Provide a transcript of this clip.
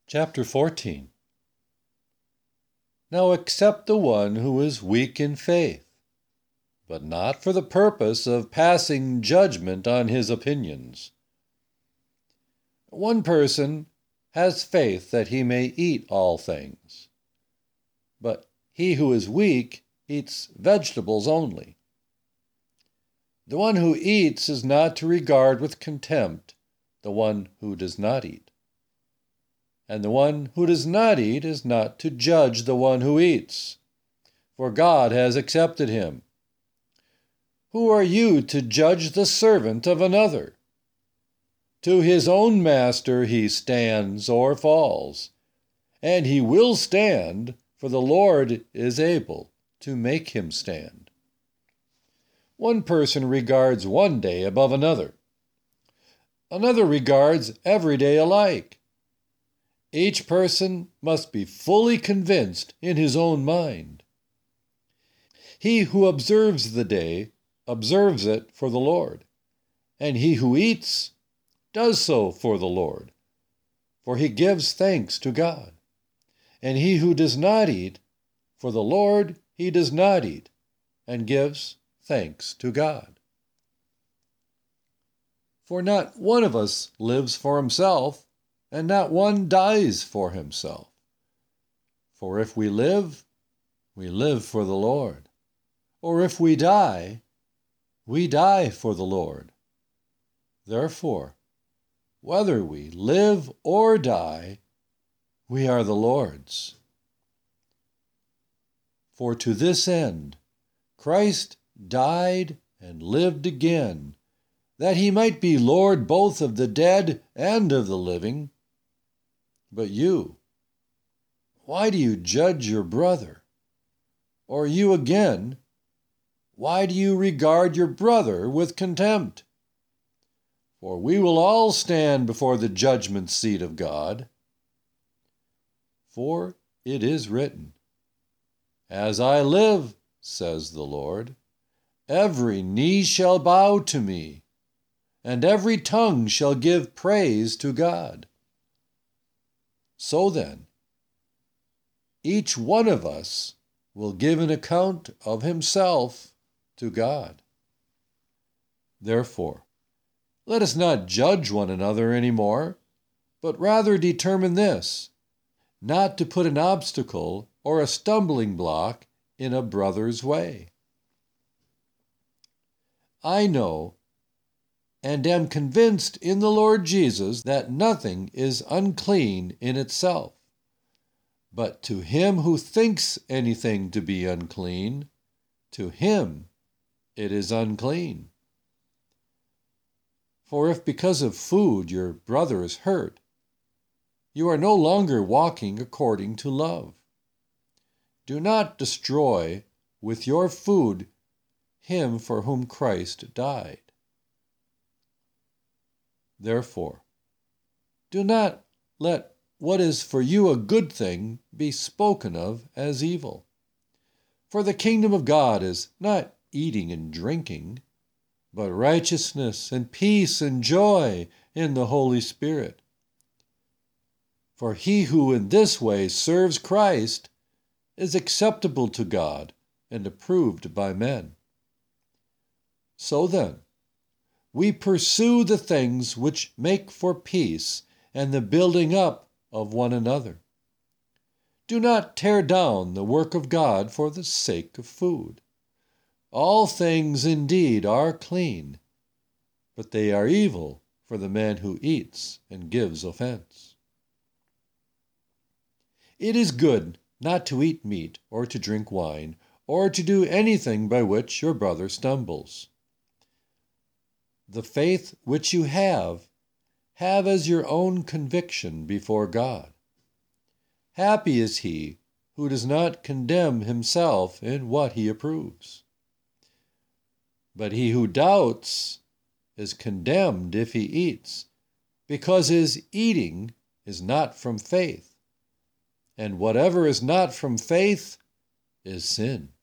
Chapter 14. Now accept the one who is weak in faith, but not for the purpose of passing judgment on his opinions. One person has faith that he may eat all things, but he who is weak eats vegetables only. The one who eats is not to regard with contempt the one who does not eat. And the one who does not eat is not to judge the one who eats, for God has accepted him. Who are you to judge the servant of another? To his own master he stands or falls, and he will stand, for the Lord is able to make him stand. One person regards one day above another. Another regards every day alike. Each person must be fully convinced in his own mind. He who observes the day observes it for the Lord, and he who eats does so for the Lord, for he gives thanks to God. And he who does not eat, for the Lord he does not eat, and gives thanks to God. For not one of us lives for himself, and not one dies for himself. For if we live for the Lord. Or if we die for the Lord. Therefore, whether we live or die, we are the Lord's. For to this end Christ died and lived again, that he might be Lord both of the dead and of the living. But you, why do you judge your brother? Or you again, why do you regard your brother with contempt? For we will all stand before the judgment seat of God. For it is written, "As I live, says the Lord, every knee shall bow to me, and every tongue shall give praise to God." So then, each one of us will give an account of himself to God. Therefore, let us not judge one another any more, but rather determine this, not to put an obstacle or a stumbling block in a brother's way. I know and am convinced in the Lord Jesus that nothing is unclean in itself, but to him who thinks anything to be unclean, to him it is unclean. For if because of food your brother is hurt, you are no longer walking according to love. Do not destroy with your food him for whom Christ died. Therefore, do not let what is for you a good thing be spoken of as evil. For the kingdom of God is not eating and drinking, but righteousness and peace and joy in the Holy Spirit. For he who in this way serves Christ is acceptable to God and approved by men. So then, we pursue the things which make for peace and the building up of one another. Do not tear down the work of God for the sake of food. All things indeed are clean, but they are evil for the man who eats and gives offense. It is good not to eat meat or to drink wine or to do anything by which your brother stumbles. The faith which you have as your own conviction before God. Happy is he who does not condemn himself in what he approves. But he who doubts is condemned if he eats, because his eating is not from faith, and whatever is not from faith is sin.